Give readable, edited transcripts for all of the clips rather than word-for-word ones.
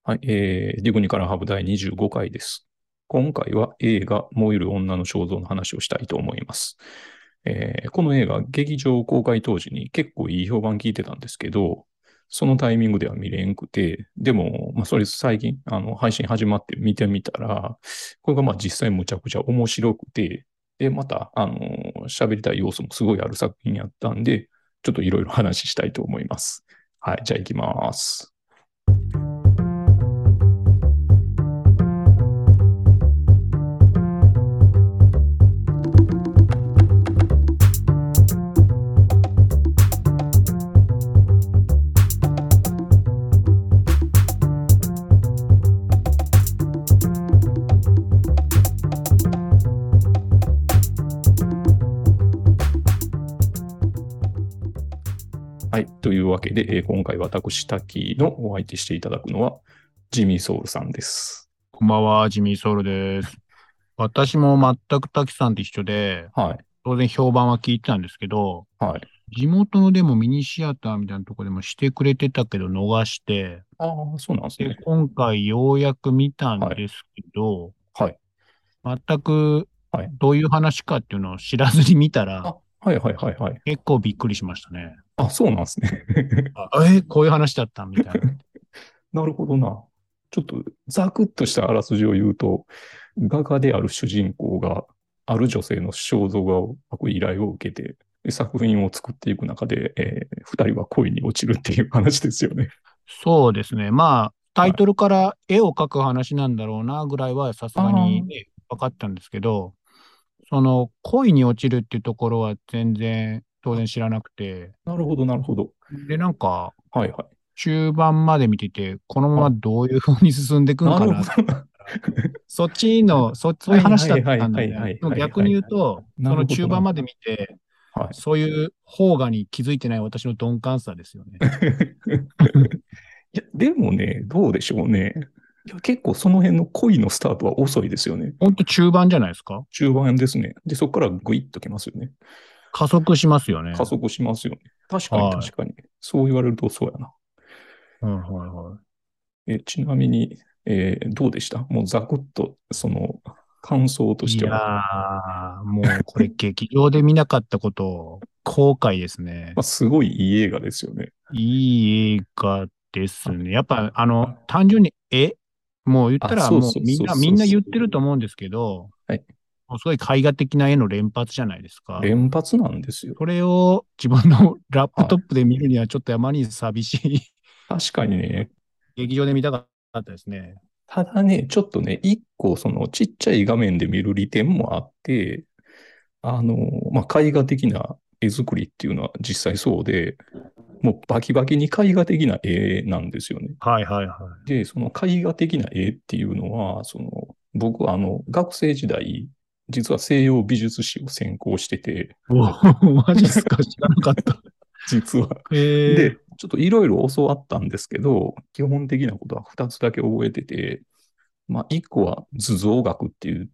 はい、ディグニからハブ第25回です。今回は映画燃える女の肖像の話をしたいと思います。この映画、劇場公開当時に結構いい評判聞いてたんですけど、そのタイミングでは見れんくて、でも、それ最近、配信始まって見てみたら、これが実際むちゃくちゃ面白くて、で、また、喋りたい要素もすごいある作品やったんで、ちょっといろいろ話したいと思います。はい、じゃあ行きます。はい。というわけで、今回私、タキのお相手していただくのは、ジミーソウルさんです。 こんばんは、ジミーソウルです。私も全く滝さんと一緒で、 はい。 当然評判は聞いてたんですけど、 はい。 地元のでもミニシアターみたいなところでもしてくれてたけど逃して、 ああ、そうなんですで、 ね。 今回ようやく見たんはい。 ですけど、 はい。 全くはい。 どういう話かっていうのを知らずに見たら、 あ、はいはいはいはい。 結構びっくりしましたね。 あ、そうなんですね。 こういう話だったみたいな。 なるほどな。ちょっと、ざくっとしたあらすじを言うと、画家である主人公が、ある女性の肖像画を描く依頼を受けて、で作品を作っていく中で、二人は恋に落ちるっていう話ですよね。 そうですね。まあ、タはい。 イトルから絵を描く話なんだろうなぐらいはさすあがにあ、 ね、分かったんですけど、その恋に落ちるっていうところは全然当あ、 然知らなくて、 なるほどなるほど。 で、なんかはいはい。 中盤まで見てて、このままはい。 どういう風に進んでいくんなるほかな。 どな。 そっちの、そういうはいは話だっいはいたんだね。 はいはいでも逆にはいはい。 言うと、そのなるほどな。 中盤まで見て、 はい。 そういう邦画に気づいてない私の鈍感さですよね。 いや、でもね、どうでしょうね。いや、結構その辺の恋のスタートは遅いですよね。 ほんと中盤じゃないですか？ 中盤ですね。で、そこからグイッときますよね。 加速しますよね。 加速しますよね。確かに確はかに。そう言われるとそうやな。 い。はいはいはい。 ちなみに、どうでしたもうざくっと、感想としいやては。 ー、もうこれ劇場で見なかったこと後悔ですね。 すごいいい映画ですよね。 いい映画であ、 すね。やっぱ、 あ、 単純にもう言ったらそうもうそうそうみんなそうそう。 言ってると思うんですけど、 はい。 もうすごい絵画的な絵の連発じゃないですか。 連発なんですよ。 それを自分のラップはい。 トップで見るにはちょっと山に寂しい。 確かにね、 劇場で見たかったですね。 ただね、ちょっとね、一個そのちっちゃい画面で見る利点もあって、あの、絵画的な絵作りっていうのは実際そうで、もうバキバキに絵画的な絵なんですよね。 はいはいはで、その絵画的な絵っていうのは、僕は学生時代、実は西洋美術史を専攻してて、 い。おお、マジっすか？知らなかった。 実は。 ええ。 で、ちょっといろいろ教わったんですけど、基本的なことは2つだけ覚えてて、一個は図像学って言って、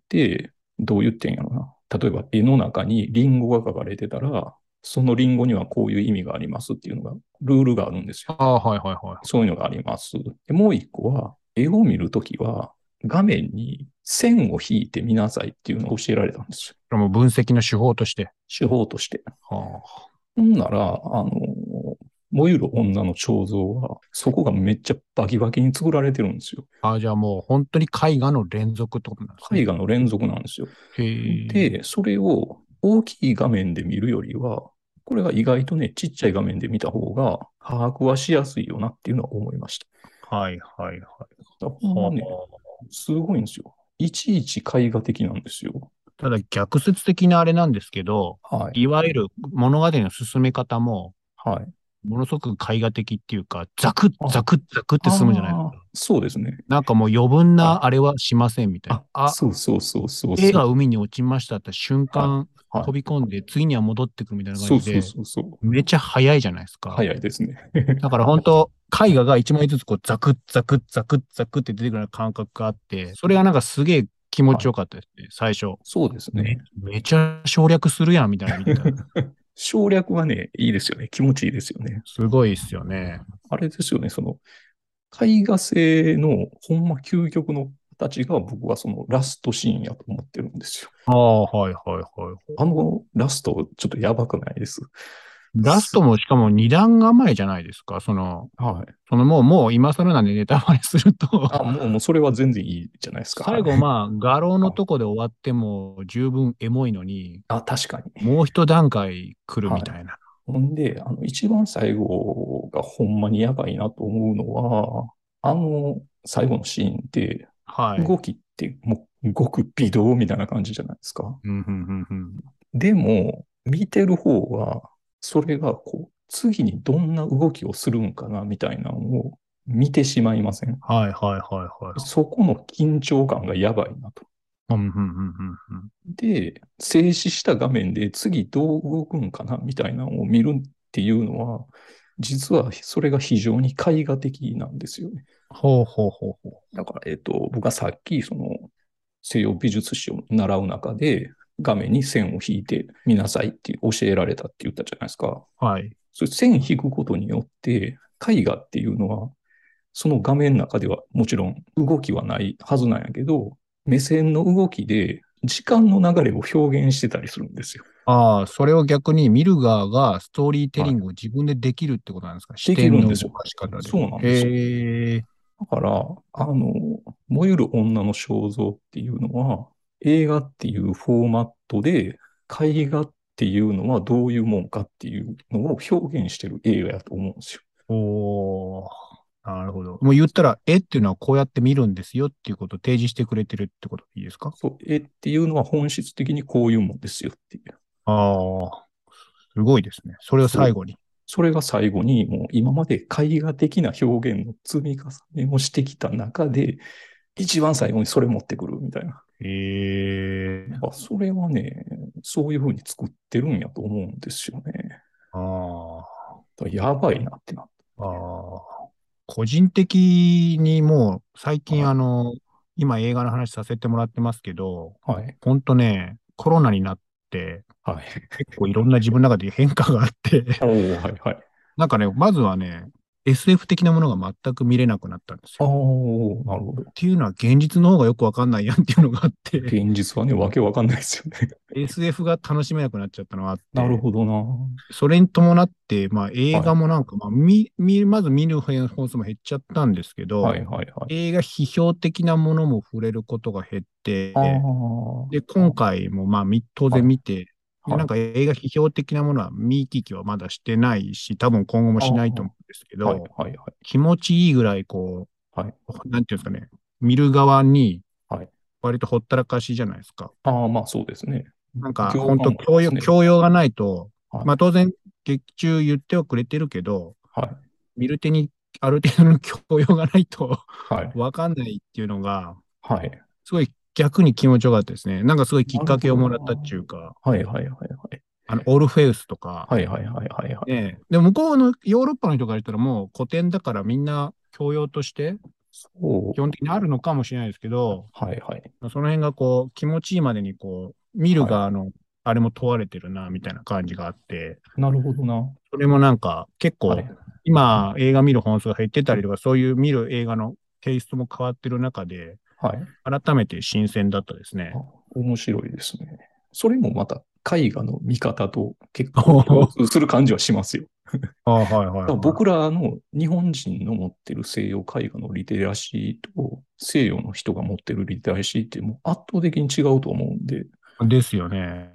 どう言ってんやろな。例えば絵の中にリンゴが描かれてたら、そのリンゴにはこういう意味がありますっていうのが、ルールがあるんですよ。 ああ、はいはいはそういうのがあります。でもう一個は、絵を見るときは、画面に線を引いてみなさいっていうのを教えられたんですよ。 い。もう分析の手法として。 手法として。 はほんなら、燃ゆる女の彫像は、そこがめっちゃバキバキに作られてるんですよ。 あ。あ、じゃあもう本当に絵画の連続ってことなんですね。 絵画の連続なんですよ。 へえ。 で、それを大きい画面で見るよりは、これが意外とね、ちっちゃい画面で見た方が把握はしやすいよなっていうのは思いました。 はいはいはい。 だからほんまはね、 あ。 すごいんですよ。いちいち絵画的なんですよ。 ただ逆説的なあれなんですけど、 はい。 いわゆる物語の進め方も、 はい。 ものすごく絵画的っていうか、ザクッザあ、 クッザクッって進むじゃないですか。 そうですね。 なんかもう余分はい。 なあれはしませんみたいな。 そうそうそうそう絵そう。 が海に落ちましたって瞬はい。 間飛はい。 び込んで、次には戻ってくるみたいな感そうそうじで、 そうそう。 めちゃ早いじゃないですか。 早いですね。 だから本当、絵画が一枚ずつこうザクッザクッザクッザクッって出てくるような感覚があって、それがなんかすげえ気持はい。 ちよかったですね、最初。 そうですね。 めちゃ省略するやんみたいな見てたら。 省略はね、いいですよね。気持ちいいですよね。 すごいっすよね。 あれですよね。 絵画製のほんま究極の形が僕はそのラストシーンやと思ってるんですよ。 ああ、はいはいはい。 あのラストちょっとやばくないです。 ラストもしかも二段構えじゃないですか。 はい。 もう今更なんでネタバレするとあ、もうそれは全然いいじゃないですか。はい。 最後まあ、画廊のとこで終わっても十分エモいのに、 あ、確かに。 もう一段階来るはい。 みたいな。 ほんで、一番最後がほんまにやばいなと思うのは、最後のシーンって、 はい。 動きってもうごく微動みたいな感じじゃないですか。 うん、うん、うん、うん。 でも、見てる方は、それがこう、次にどんな動きをするんかな、みたいなのを見てしまいません？ はい、はい、はい、はい。 そこの緊張感がやばいなと。 うん、うん、うん、うん。うんで、静止した画面で次どう動くんかな、みたいなのを見るっていうのは、実はそれが非常に絵画的なんですよね。 ほうほうほうほだから、僕はさっき、西洋美術史を習う中で、画面に線を引いてみなさいって教えられたって言ったじゃないですか。 う。はい。 それ線引くことによって、絵画っていうのは、その画面の中ではもちろん動きはないはずなんやけど、目線の動きで時間の流れを表現してたりするんですよ。 ああ、それを逆に見る側がストーリーテはい。 リングを自分でできるってことなんですか？視でき点の動るんですよ。 かし方で。 そうなんですよ。 へえ。 だから、燃える女の肖像っていうのは、映画っていうフォーマットで、絵画っていうのはどういうもんかっていうのを表現してる映画やと思うんですよ。 おー、なるほど。もう言ったら、絵っていうのはこうやって見るんですよっていうことを提示してくれてるってことでいいですか？ そう、絵っていうのは本質的にこういうもんですよっていう。 ああ、すごいですね。それをそう。 最後に。 それが最後に、もう今まで絵画的な表現の積み重ねをしてきた中で、一番最後にそれ持ってくるみたいな。 へえ。 それはね、そういうふうに作ってるんやと思うんですよね。 あだからやばいなってなっあ、ああ。個人的にもう最た。 近はい。 今映画の話させてもらってますけど、 はい。 ほんとね、コロナになってはい。 結構いろんな自分の中で変化があっておー、はい、はい。 なんかね、まずはね、SF 的なものが全く見れなくなったんですよ。 おー、なるほど。 っていうのは現実の方がよくわかんないやんっていうのがあって、 現実はね、わけわかんないですよね。 SF が楽しめなくなっちゃったのがあっなるて、 ほどな。 それに伴って、まあ映はい。 画もなんか、まず見る本数も減っちゃったんですけはい、 ど、 はい、はい。 映画批評的なものも触れることが減っあて、 ー、 で、今回もまあ当はい、 然見て、で、 はい。 なんか映画批評的なものは見聞きはまだしてないし、多分今後もあしないとー、 思うんですけはい、 ど、 はい、はい。 気持ちいいぐらいはい、 なんていうんですかね、見る側にはい。 割とほったらかしじゃないですか。 ああ、まあそうですね。 なんか、 共感本当もありますね。 教養がないと、 はい、 まあ当然、劇中言ってはくれてるけど、 はい、 見る手にある程度の教養がないとはい、 わかんないっていうのが、 はい。 すごい逆に気持ちよかったですね。なんかすごいきっかけをなるほどな。 もらったっていうか、 はい、はい、はい、はい。 オルフェウスとか、 はい、はい、はい、はい、はい。 ね、でも向こうのヨーロッパの人から言ったらもう古典だからみんな教養としてそう。 基本的にあるのかもしれないですけど、 はい、はい、 その辺が気持ちいいまでに見るはい。 側のあれも問われてるな、みたいな感じがあって、 なるほどな。 それもなんか結構、 はい、 今映画見る本数が減ってたりとか、そういう見る映画のテイストも変わってる中で、 はい。 改めて新鮮だったですね。 あ、面白いですね。それもまた絵画の見方と結構共通する感じはしますよ。 ああ、はいはいは僕らの日本人の持ってる西洋絵画のリテラシーと西洋の人が持ってるリテラシーってもう圧倒的に違うと思うんで、 い。ですよね。 うん。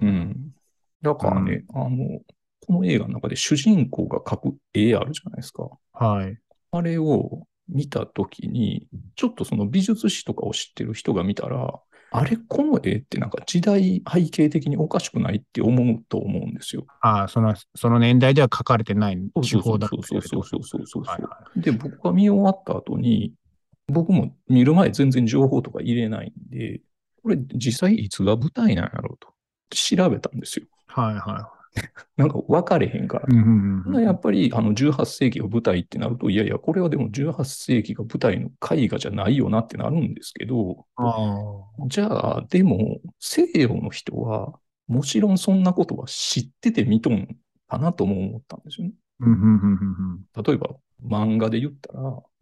だうん。 からね、この映画の中で主人公が描く絵あるじゃないですか。 はい。 あれを見たときに、ちょっとその美術史とかを知ってる人が見たら、あれ、この絵ってなんか時代背景的におかしくないって思うと思うんですよ。 ああ、その年代では書かれてないそうそうそう手法だったそうそうりってことですそうそうそうか？はいそう。 はい。 で、僕が見終わった後に、僕も見る前全然情報とか入れないんで、これ実際いつが舞台なんやろうと調べたんですよ。 はいはなんか分かれへんから。 い。うんうんうんうん。 やっぱり18世紀が舞台ってなると、いやいや、これはでも18世紀が舞台の絵画じゃないよなってなるんですけど、 ああ。 じゃあ、でも西洋の人はもちろんそんなことは知ってて見とんかなとも思ったんですよね。 うんうんうんうんうん。 例えば漫画で言ったら、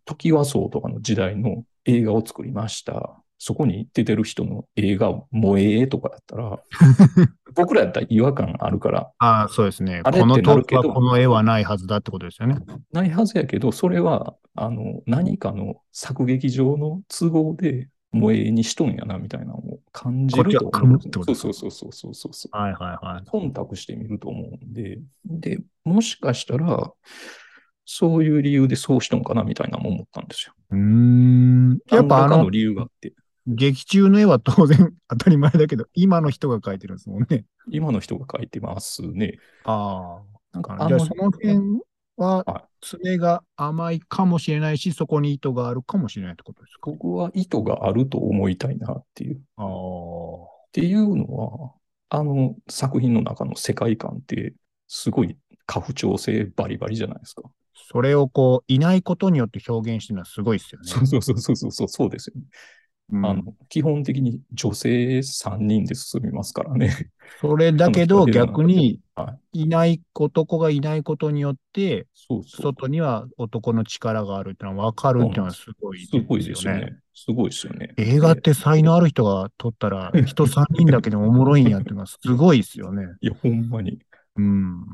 トキワ荘とかの時代の映画を作りました。そこに出てる人の映画、萌えとかだったら、僕らやったら違和感あるから、 ああ、そうですね。 あれってなこの当時るけど、 はこの絵はないはずだってことですよね。 ないはずやけど、それは、何かの作劇上の都合で萌えにしとんやな、みたいなのを感じるこっちは組むっと思うんですね。 てことですか？ そうそうそうそうそうそうそう。 はいはいはい。 忖度してみると思うんで、で、もしかしたら、そういう理由でそうしとんかな、みたいなのも思ったんですよ。 やっ何ぱらかの理由があって、 劇中の絵は当然当たり前だけど、今の人が描いてるんですもんね。 今の人が書いてますね。 あなんかじゃあその辺は、 あ、 爪が甘いかもしれないし、そこに意図があるかもしれないってことですか？ 僕は意図があると思いたいなっていう。っああ。 ていうのは、作品の中の世界観って、すごい家父長制バリバリじゃないですか。 それをこう、いないことによって表現してるのはすごいですよね。 そうそうそうそうそう、そうですよね。 うん。 基本的に女性3人で進みますからね。 それだ他の人はけど出るなんだけど。 逆に、 はい。 いない男がいないことによって、 そうそう。 外には男の力があるっていうのは分かるっていうのはそうなんです。 すごいですごいすよね。 ですよね。すごいですよね。 映画って才能ある人が撮ったら、人3人だけでもおもろいんやっていうのはすごいですよね。 いや、ほんまに。 うん。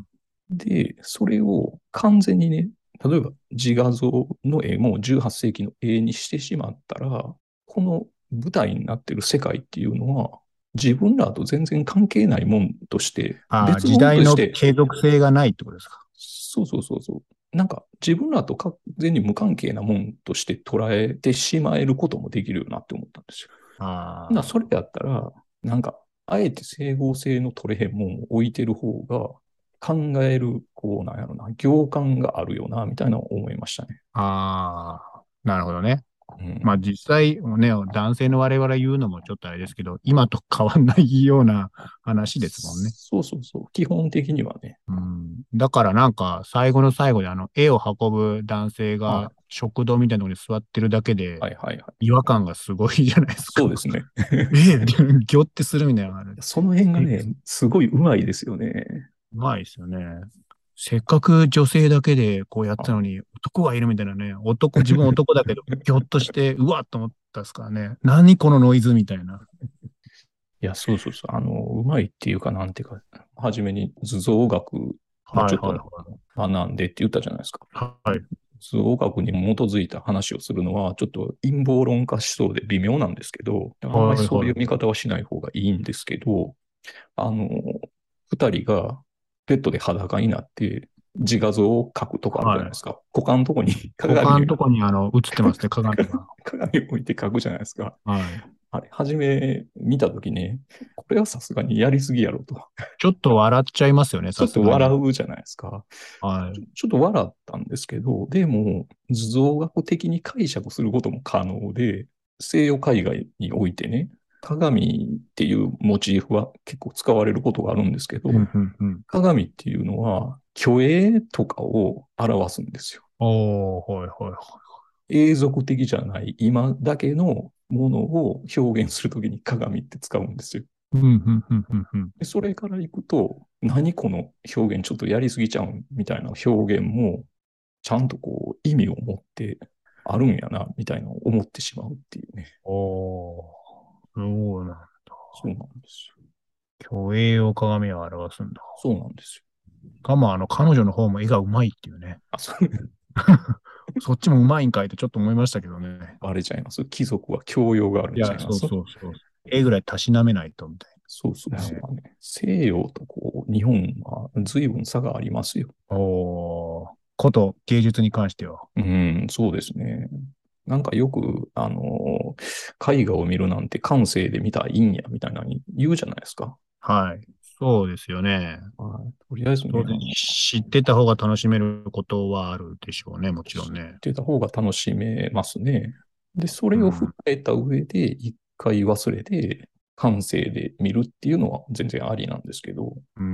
で、それを完全にね、例えば自画像の絵も18世紀の絵にしてしまったら、この舞台になってる世界っていうのは、自分らと全然関係ないもんとして、 ああ、 別物時代として、 の継続性がないってことですか？ そうそうそうそう、なんか自分らと完全に無関係なもんとして捉えてしまえることもできるよなって思ったんですよ。それあやったら、なんか、あえて整合性の取れへんもんを置いてる方が、考える、こうなんやろな、行間があるよな、みたいなのを思いましたね。 あ、ああ、なるほどね。まあうん。 実際ね、男性の我々言うのもちょっとあれですけど、今と変わんないような話ですもんね。 そうそうそう。基本的にはね。 うん。だからなんか最後の最後で絵を運ぶ男性がはい。 食堂みたいなところに座ってるだけではいはいはい。 違和感がすごいじゃないですか。 そうですね。 ええ、ぎょってするみたいなのがある。 その辺がえ、 ね、すごいうまいですよね。 うまいですよね。せっかく女性だけでこうやったあ、 のに、男がいるみたいなね。自分男だけど、ぎょっとして、うわっと思ったですからね。何このノイズみたいな。 いや、そうそうそう。うまいっていうか、なんていうか、初めに図像学もはいはいちょっと学んでって言ったじゃないですか。 はい。はい。 図像学に基づいた話をするのは、ちょっと陰謀論化しそうで微妙なんですけど、あんまりはいそういう見はい。 方はしない方がいいんですけど、あの、二人がベッドで裸になって自画像を描くとこあるじゃないはい。 ですか。股間のとこに股間のとこに映ってますね、鏡が。 鏡を置いて描くじゃないですか。 はい。 あれ、初め見たときね、これはさすがにやりすぎやろと。 ちょっと笑っちゃいますよね、 ちょっとさすがに。 笑うじゃないですか。 はい。 ちょっと笑ったんですけど、でも、図像学的に解釈することも可能で、西洋絵画においてね、鏡っていうモチーフは結構使われることがあるんですけど、 うん、うん、うん。 鏡っていうのは虚栄とかを表すんですよ。 おー、はいはいはい。 永続的じゃない今だけのものを表現するときに鏡って使うんですよ。 うん、うん、うん、うん、うん。 でそれからいくと、何この表現ちょっとやりすぎちゃうんみたいな表現も、ちゃんとこう意味を持ってあるんやな、みたいな思ってしまうっていうね。 おー、そうなんだ。 そうなんですよ。 虚栄を鏡は表すんだ。 そうなんですよ。 彼女の方も絵がうまいっていうね。 あ、そう、 そっちもうまいんかいってちょっと思いましたけどね。 あれちゃいます。貴族は教養があるんいや、そうちゃいます。 そうそう。絵ぐらいたしなめないと、みたいそうそうなね。 そうね。西洋とこう、日本は随分差がありますよ。 こと芸術に関しては。 うん、そうですね。なんかよく、絵画を見るなんて感性で見たらいいんや、みたいなのに言うじゃないですか。 はい。そうですよね。 はい、とりあえずね、 当然知ってた方が楽しめることはあるでしょうね、もちろ知っんね。 てた方が楽しめますね。で、それを踏まうん。 えた上で、一回忘れて、感性で見るっていうのは全然ありなんですけど、 うん。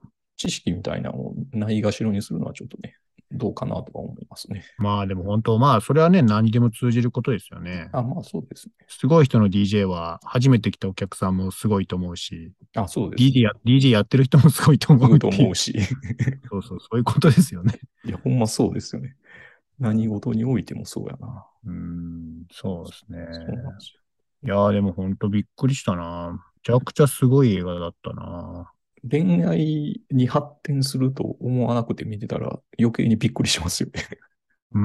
知識みたいなのをないがしろにするのはちょっとね、どうかなとか思いますね。 まあでも本当、まあそれはね、何にでも通じることですよね。 あ、まあそうですね。 すごい人の DJ は、初めて来たお客さんもすごいと思うし、 あ、そうですね。 DJ やってる人もすごいと思すぐとうっていう。 思うし。 そうそう、そういうことですよね。 いや、ほんまそうですよね。 何事においてもそうやな。 そうですね。 そうなんですよ。 いやーでもほんとびっくりしたな。めちゃくちゃすごい映画だったな。 恋愛に発展すると思わなくて見てたら余計にびっくりしますよね。 うん。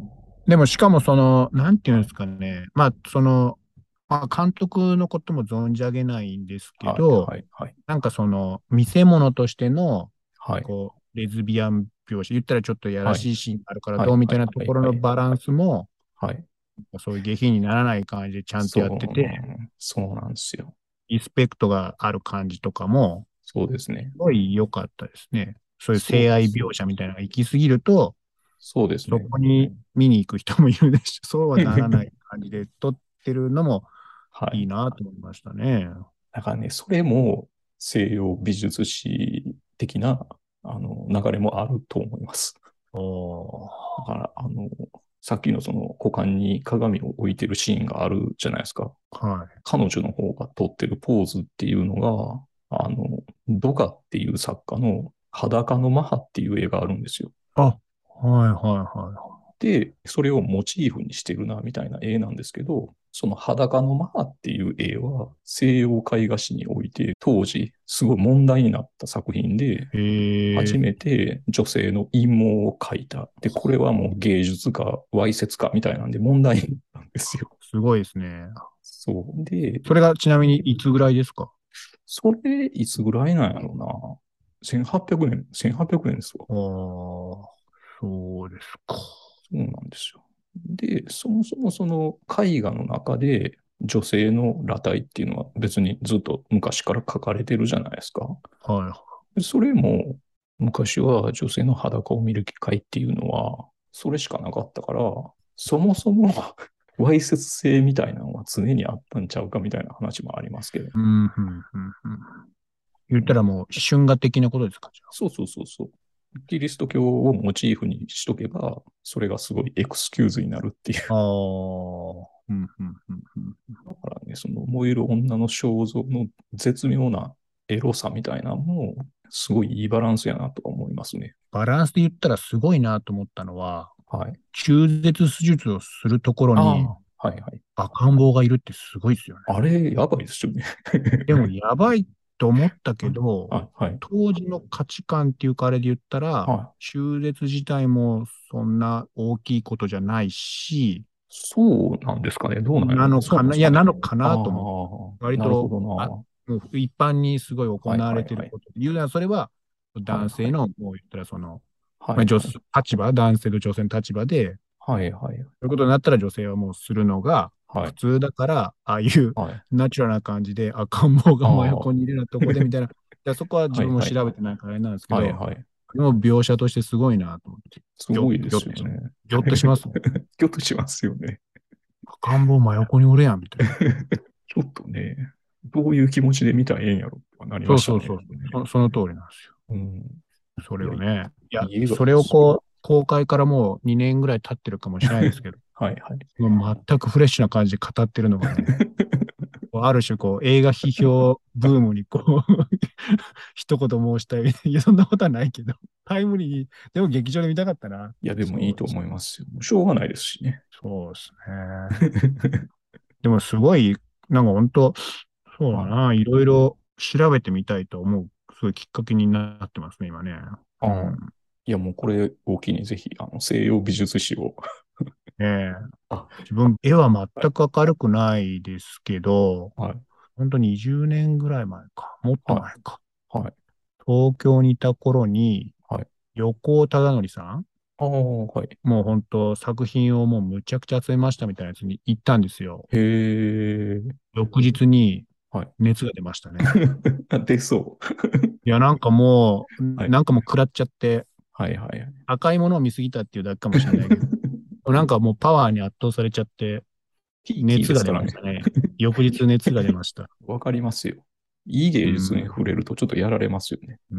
でもしかもその、なんていうんですかね。まあその、まあ監督のことも存じ上げないんですけはい、 ど、 はい、はい。 なんかその、見せ物としての、 はい、 こう、レズビアン描写、言ったらちょっとやらはい、 しいシーンがあるからはい、 どうみはい、 たいなところはい、 のバランスも、 はい。 そういう下品にならない感じでちゃんとそやってて、 そうなんですよ。 リスペクトがある感じとかも、 そうですね。 すごい良かったですね。そういうそう、 性愛描写みたいなのが行き過ぎると、そそうですね。 こに見に行く人もいるでしょ。そうはならない感じで撮ってるのもはい。 いいなと思いましたね。 だからね、それも西洋美術史的な、流れもあると思います。 おだから、さっきのその股間に鏡を置いてるシーンがあるじゃないですか。 はい。 彼女の方が撮ってるポーズっていうのが、ドガっていう作家の裸のマハっていう絵があるんですよ。 あ、はいはいはで、それをモチーフにしてるな、みたいな絵なんですけど、その裸のマハっていう絵は西洋絵画史において当時すごい問題になった作品で、 い。へ初え、 めて女性の陰謀を描いた。で、これはもう芸術か、わいせつかみたいなんで問題になったんですよ。 すごいですね。 そう。で、 それがちなみにいつぐらいですか？ それいつぐらいなんやろうな。1800年、1800年ですわ。 ああ、そうですか。 そうなんですよ。で、そもそもその絵画の中で女性の裸体っていうのは別にずっと昔から描かれてるじゃないですか。 はそれも昔は女性の裸を見る機会っていうのはそれしかなかったから、そもそもわいせつ性みたいなのは常にあったんちゃうかみたいな話もありますけど。 い。うん、うん、うん、うん。言ったらもう春画的なことですか？じそうそうそうそう。キリスト教をモチーフにしとけば、それがすごいエクスキューズになるっていう。 ゃあ。ああ、うん、うん、うん、うん。 だからね、その燃える女の肖像の絶妙なエロさみたいなのも、すごいいいバランスやなと思いますね。 バランスで言ったらすごいなと思ったのは、 はい。 中絶手術をするところあにあ、はいはい。 赤ん坊がいるってすごいですよね。 あれ、やばいですよね。 でもやばいと思ったけど、 はい、はい、 当時の価値観っていうかあれで言ったら、 はい。 中絶自体もそんな大きいことじゃないし、 そうなんですかね。どうなんやろうな。そうなのかな、いや、 なんですかね。 なのかあなと思って。 あ、なるほ割と、 どな。 もう一般にすごい行はい、 わはい、はい。 れてることで言うなら、それははい、はい。 男性の、もう言ったらその、まあ、 はい、はい。 男性と女性の立場で、 はい、はい。 そういうことになったら女性はもうするのがはい、 普通だから、ああいうはい。 ナチュラルな感じで赤ん坊が真ああ、 横にいるようなとこでみたいな、いやそこは自はい、 分もはい。 調べてないからあれなんですけはい、 ど、 はい。 でも描写としてすごいなと思って、 すごいでぎょっとし、 すよね。 ぎょっとしますもん。 ぎょっとしますよね。 赤ん坊真横におるやんみたいな。 ちょっとね、どういう気持ちで見たらええんやろってなりましたね。 そうそうそう。その通りなんですよ。 うん。 それいや、いをね。いや、 い映画それをですよ。 こう、公開からもう2年ぐらい経ってるかもしれないですけど、 はいはい。 もう全くフレッシュな感じで語ってるのがね、ある種こう映画批評ブームにこう一言申したい。いや、そんなことはないけど、タイムリーに、でも劇場で見たかったな。 いや、でもいいとそうです。 思いますよ。しょうがないですしね。 そうですね。でもすごい、なんか本当、そうだはい。 な、いろいろ調べてみたいと思う、すごいきっかけになってますね、今ね。 ああ、 うん。 いや、もうこれを機にぜひ、西洋美術史を。 ねえ、 あ、 自分、絵は全く明るくないですけど、 はい、 本当に20年ぐらい前か、もっとはい、 前か。 はい、 東京にいた頃に、 はい。 横尾忠則さん、 ああ、はい。 もう本当作品をもうむちゃくちゃ集めましたみたいなやつに行ったんですよ。 へえ、 翌日にはい。 熱が出ましたね。 出そう。 いや、なんかもう、 はい、 なんかもう食らっちゃって、 はい、はい。 赤いものを見すぎたっていうだけかもしれないけど、なんかもうパワーに圧倒されちゃって、 キーキー熱が出ですからね。 ましたね。翌日熱が出ました。 わかりますよ。いいう芸術にん。 触れるとちょっとやられますよね。 うん、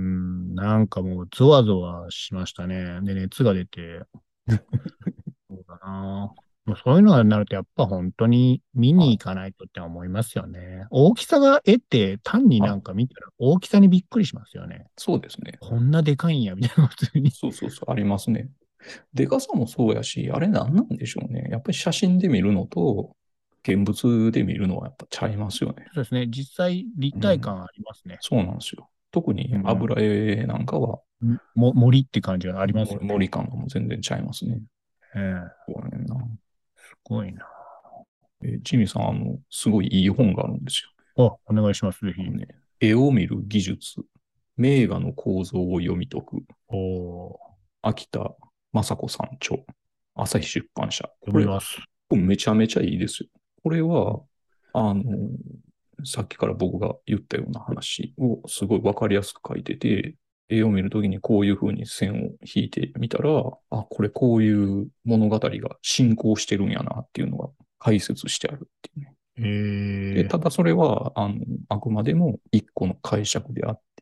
なんかもうゾワゾワしましたね。で、熱が出て、そうだな。もうそういうのになるとやっぱ本当に見に行はい。 かないとって思いますよね。大きさが絵って単になんはい。 か見たら大きさにびっくりしますよね。 そうですね。 こんなでかいんや、みたいな普通に。 そうそうそう、ありますね。 でかさもそうやし、あれなんなんでしょうね。やっぱり写真で見るのと、現物で見るのはやっぱちゃいますよね。 そうですね。実際、立うん。 体感ありますね。 そうなんですよ。特にうん。 油絵なんかは、 森って感じがありますよね。 森感がもう全然ちゃいますね。 ええ、 そうやねんな。 すごいな。 ジミーさん、すごいいい本があるんですよ。 あ、お願いします、ぜひ。 ね、絵を見る技術、名画の構造を読み解く、 おー、 秋田雅子さん著、朝日出版社。これ、 読みます。 めちゃめちゃいいですよ。これは、あの、さっきから僕が言ったような話をすごいわかりやすく書いてて、絵を見るときにこういう風に線を引いてみたら、あ、これこういう物語が進行してるんやなっていうのが解説してあるっていうね。で、 ええ、 ただそれは、あくまでも一個の解釈であって、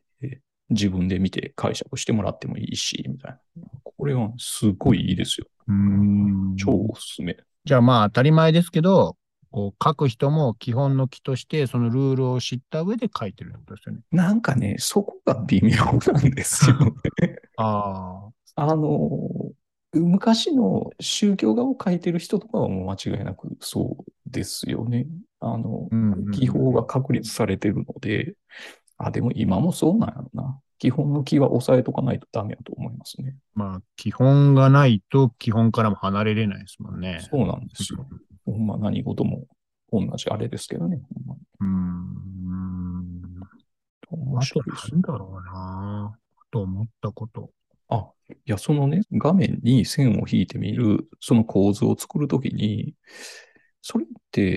自分で見て解釈してもらってもいいし、みたいな。これはすごいいいですよ。 うー超ん。 おすすめ。 じゃあまあ当たり前ですけど、こう書く人も基本の木としてそのルールを知った上で書いてるってことですよね。 なんかね、そこが微妙なんですよね。 ああ、 あの、昔の宗教画を描いてる人とかはもう間違いなくそうですよね。 うんうん技法がうん確立されてるので、あ、でも今もそうなんやろな。基本の木は押さえとかないとダメだと思いますね。 まあ基本がないと基本からも離れれないですもんね。 そうなんですよ。ほんま何事も同じあれですけどね。ほんまにうーん。 面あと白いです。 なんだろうな。と思ったこと。 あ、いや、そのね、画面に線を引いてみる、その構図を作るときに、それって、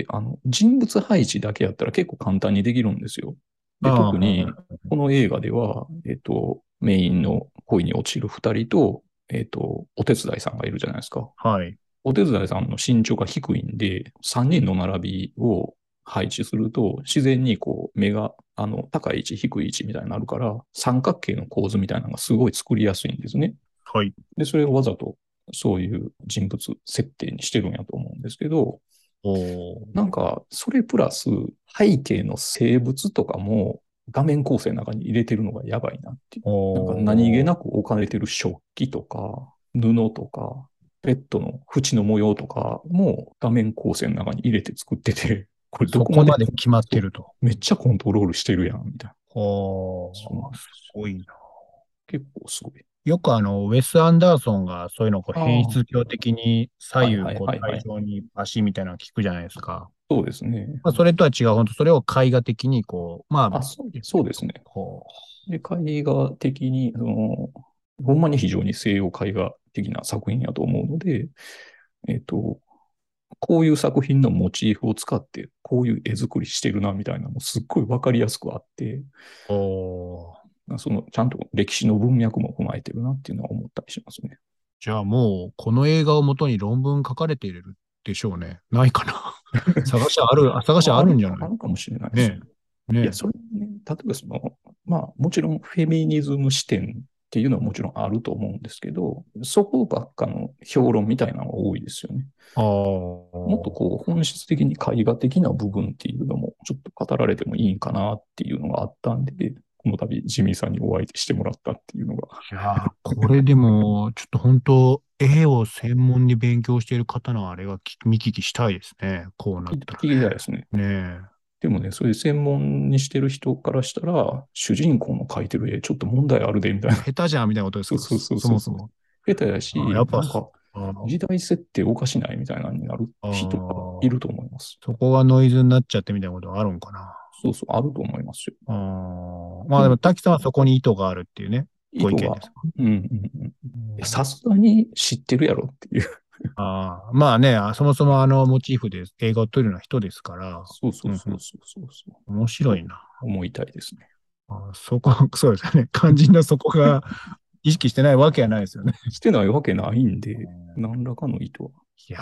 人物配置だけやったら結構簡単にできるんですよ。で、特に、 あこの映画では、メインの恋に落ちる二人と、お手伝いさんがいるじゃないですか。 あ、はい。 お手伝いさんの身長が低いんで、3人の並びを配置すると、自然にこう、目が、高い位置、低い位置みたいになるから、三角形の構図みたいなのがすごい作りやすいんですね。 はい。 で、それをわざとそういう人物設定にしてるんやと思うんですけど、 おー。 なんか、それプラス背景の生物とかも画面構成の中に入れてるのがやばいなっていう。なんか何気おー。 なく置かれてる食器とか、布とか、ベッドの縁の模様とかも画面構成の中に入れて作ってて、これどそここまでまで決まってそうると。 めっちゃコントロールしてるやん、みたいな。そうなんおー。すですよ。 ごいな。 結構すごい。 よくウェス・アンダーソンがそういうのをこうあ変あ、 質鏡的にはいはい左右こうはいはい。 対称に足みたいなの聞くじゃないですか。 そうですね。 まあ、それとは違う、本当それを絵画的にこう、まあ、 あ、そうですね。 こで、絵画的に、ほんまに非常に西洋絵画的な作品やと思うので、えっと、こういう作品のモチーフを使って、こういう絵作りしてるな、みたいなのもすっごいわかりやすくあって、 う、おー、 ちゃんと歴史の文脈も踏まえてるなっていうのは思ったりしますね。 じゃあもうこの映画をもとに論文書かれているでしょうね。ないかな。探しあるんじゃないあるかもしれないですねね。 え。ねいや、 え。 それね、例えばまあ、もちろんフェミニズム視点っていうのはもちろんあると思うんですけど、そこばっかの評論みたいなのが多いですよね。 ああ、 もっとこう、本質的に絵画的な部分っていうのも、ちょっと語られてもいいんかなっていうのがあったんで、この度、ジミーさんにお相手してもらったっていうのが、 いやー、これでも、ちょっと本当、絵を専門に勉強している方のあれが見聞きしたいですね。こうなった聞きたいですね。 らね。ねでもね、そういう専門にしてる人からしたら、主人公の描いてる絵、ちょっと問題あるで、みたいな。 え。下手じゃんみたいなことですか、 そうそうそうそうそう。 そもそも。 下手ややし、 っぱす、 なんか、 あー時代設定おかしないみたいなのになるあ人がいー、 ると思います。 そこがノイズになっちゃってみたいなことはあるんかな。 そうそう、あると思いますよ。 あー、までも、 あでも、滝さんはそこに意図があるっていうね、ご意意図が、 見ですか。 うんうんうん。いや、さうん、 すがに知ってるやろっていう。 あー、まあね、そもそもモチーフで映画を撮るような人ですから、 そうそううんうん、 そうそうそうそう。 面白いとな。 思いたいですね。 そこ、そうですよね。肝心なそこが意識してないわけはないですよね。 してないわけないんで、 うん、 何らかの意図は。 いや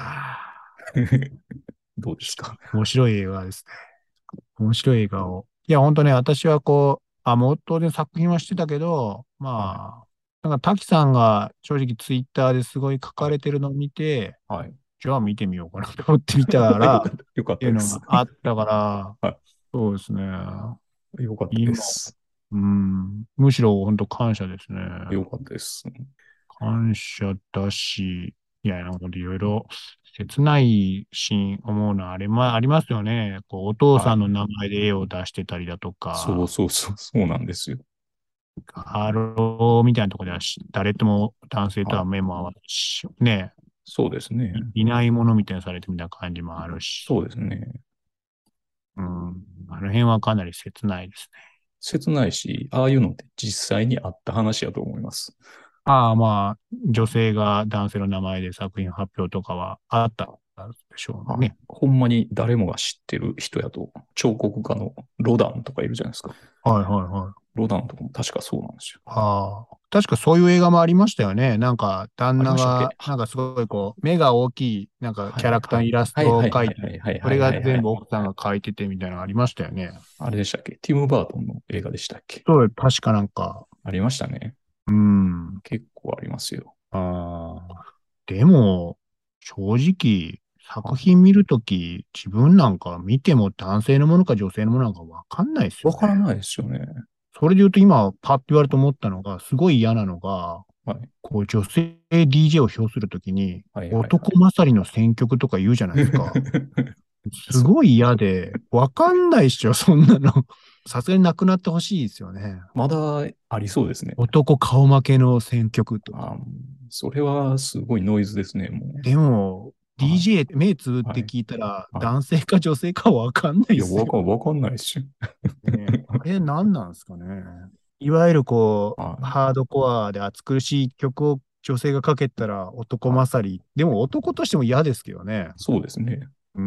どうですか？ ー、面白い映画ですね。面白い映画を。いや、本当ね、私はこう、もう当然作品はしてたけど、 はい。 まあ、なんか滝さんが正直ツイッターですごい書かはい。 れてるのを見て、 はい。 じゃあ見てみようかなと思ってみたら、っよかっていうのたです。 があったから、 はそうですね。 い。よかったで今、 す。 うん、むしろ本当感謝ですね。 よかったです。 感謝だし、いや、なんかいろいろ切ないシーン思うのはありますよね。こう、お父はい。 さんの名前で絵を出してたりだとそうか、 そうそう、そうなんですよ。 ハローみたいなところでは誰とも男性とははい。 目も合わないし、ね、 そうですね。 いないものみたいにされてみた感じもあるし、 そうですね。 うん、あの辺はかなり切ないですね。 切ないし、ああいうのって実際にあった話やと思います。 ああ、まあ、女はい。 性が男性の名前で作品発表とかはあったでしょうはい。 ね。 ほんまに誰もが知ってる人やと、彫刻家のロダンとかいるじゃないですか。 はいはいはい。 ロダンとかも確かそうなんですよ。 ああ、確かそういう映画もありましたよね。なんか、旦ありましたっけ？ 那が、なんかすごいこう、目が大きい、なんかキャラクターはいはい。 のイラストはいはいはを描いて、 いはいはいそれが全はいはいはい。 部奥さんが描いててみたいなのありましたよね。 あれでしたっけ？ティム・バートンの映画でしたっけ？ そう、確かなんか、 ありましたね。 うん。 結構ありますよ。 ああ、でも、正直、作はい。 品見るとき、自分なんか見ても男性のものか女性のものなんかわかんないですよね。 わからないですよね。 それで言うと今、パッと言われて思ったのが、すごい嫌なのが、 はい。 こう、女性 DJ を評するときに、 はいはいはい。 男勝りの選曲とか言うじゃないですか。すそう。 ごい嫌で、わかんないっしょ、そんなの。さすがになくなってほしいですよね。 まだありそうですね。 男顔負けの選曲とか。 あ、それはすごいノイズですね、もでも、 う。はい。 DJ 目つぶっはい。 て聞いたら、 はい。 男性か女性かわかんないいや、 っすよ。 わかんないですよ。 ねえ、あれ何なんですかね。いわゆるこう、 はい。 ハードコアで暑苦しい曲を女性がかけたら男はい。 勝り。でも男としても嫌ですけどね。 そうですね。 うん。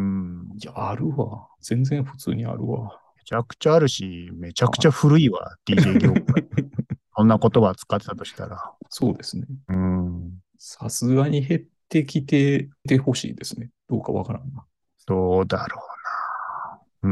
めいや、あるわ。全然普通にあるわ。 ちゃくちゃあるし、めちゃくちゃはい。 古いわ、DJ 業界。そんな言葉使ってたとしたら。 そうですね。 うん。 さすがに減ってきてほしいですね。どうかわからんな。 どうだろうな。うん。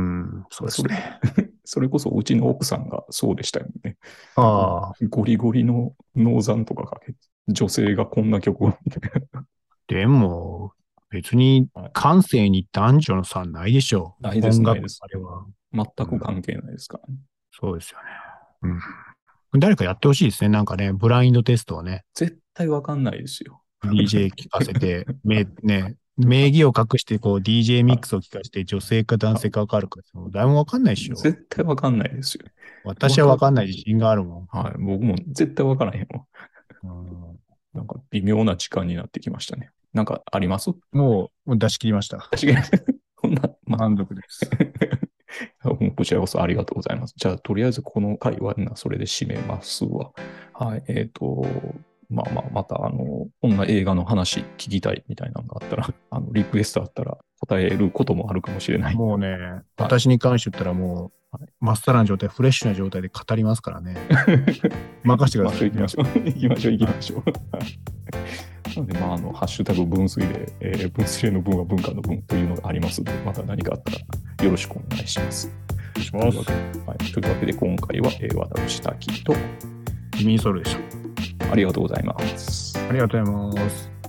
そうでそれ、 すね。 それこそうちの奥さんがそうでしたよね。 ああ。 ゴリゴリのノーザンとかかけて、女性がこんな曲をみたいでも、別にな。はい。 感性に男女の差ないでしょう。 ないです、 音楽ないです。 あれは。 全うん。 く関係ないですからね。 そうですよね。うん。誰かやってほしいですね。なんかね、ブラインドテストをね、 絶対わかんないですよ。 DJ 聞かせて、名義を隠してこう DJ ミックスを聞かせて女性か男性か分かるか。誰も分かんないでしょ。 絶対わかんないですよ。 私は分かんない自信があるもはい。僕も絶対わからへんわ。 ん。うん、 なんか微妙な時間になってきましたね。なんかあります？ もう出し切りました。 確かに。こんな、 満足です。 こちらこそありがとうございます。じゃあ、とりあえずこの回はそれで締めますわ。はい。また、こんな映画の話聞きたいみたいなのがあったら、リクエストあったら答えることもあるかもしれない。 もうね、 はい。 私に関して言ったらもはい。 う、まっさらな状態、フレッシュな状態で語りますからね。任せてください、皆さ行きましょう。行きましょう、行ん。はい。 きましょう。なので、ハッシュタグ分水で、分水の分は文化の分というのがありますので、また何かあったらよろしくお願いします。 お願いしというわけで、 ます。 というわけで今回は、私、滝と、 ミニソルでしありがとうございます。 た。ありがとうございます。